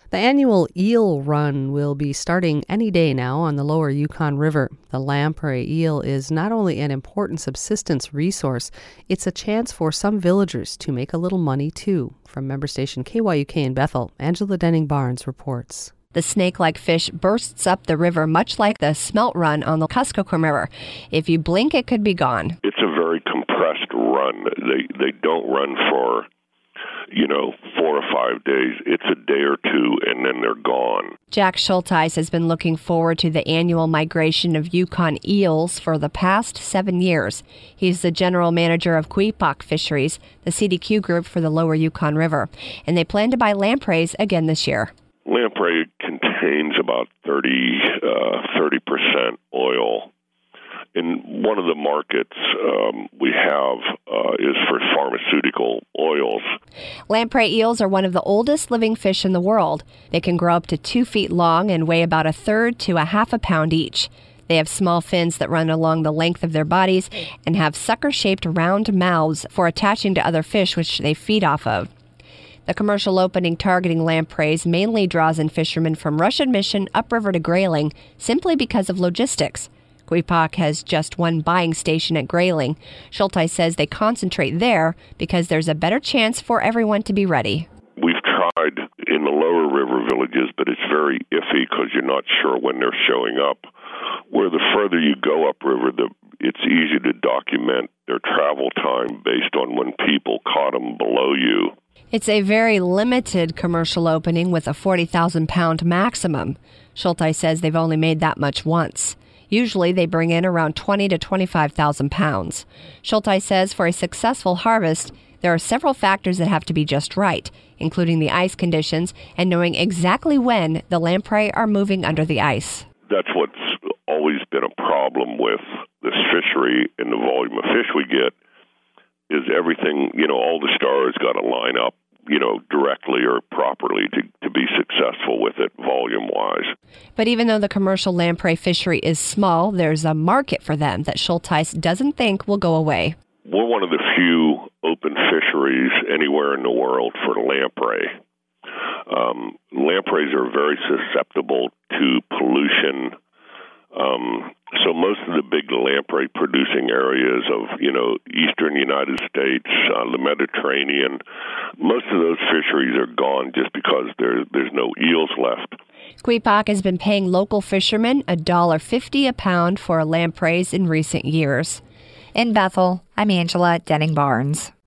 The annual eel run will be starting any day now on the lower Yukon River. The lamprey eel is not only an important subsistence resource, it's a chance for some villagers to make a little money too. From member station KYUK in Bethel, Angela Denning-Barnes reports. The snake-like fish bursts up the river much like the smelt run on the Kuskokwim River. If you blink, it could be gone. It's a very compressed run. They don't run for 4 or 5 days. It's a day or two, and then they're gone. Jack Schulteis has been looking forward to the annual migration of Yukon eels for the past 7 years. He's the general manager of Kwipak Fisheries, the CDQ group for the lower Yukon River, and they plan to buy lampreys again this year. Lamprey contains about 30% oil. And one of the markets we have is for pharmaceutical oils. Lamprey eels are one of the oldest living fish in the world. They can grow up to 2 feet long and weigh about 1/3 to 1/2 pound each. They have small fins that run along the length of their bodies and have sucker-shaped round mouths for attaching to other fish which they feed off of. The commercial opening targeting lampreys mainly draws in fishermen from Russian Mission upriver to Grayling simply because of logistics. Kwipak has just one buying station at Grayling. Schulteis says they concentrate there because there's a better chance for everyone to be ready. We've tried in the lower river villages, but it's very iffy because you're not sure when they're showing up. Where the further you go upriver, it's easy to document their travel time based on when people caught them below you. It's a very limited commercial opening with a 40,000-pound maximum. Schulteis says they've only made that much once. Usually they bring in around 20 to 25,000 pounds. Schulteis says for a successful harvest, there are several factors that have to be just right, including the ice conditions and knowing exactly when the lamprey are moving under the ice. That's what's always been a problem with this fishery and the volume of fish we get is everything, all the stars got to line up, directly or properly to be successful with it volume-wise. But even though the commercial lamprey fishery is small, there's a market for them that Schulteis doesn't think will go away. We're one of the few open fisheries anywhere in the world for lamprey. Lampreys are very susceptible to pollution. So most of the big lamprey producing areas of, eastern United States, the Mediterranean, most of those fisheries are gone just because there's no eels left. Kwipak has been paying local fishermen $1.50 a pound for lampreys in recent years. In Bethel, I'm Angela Denning-Barnes.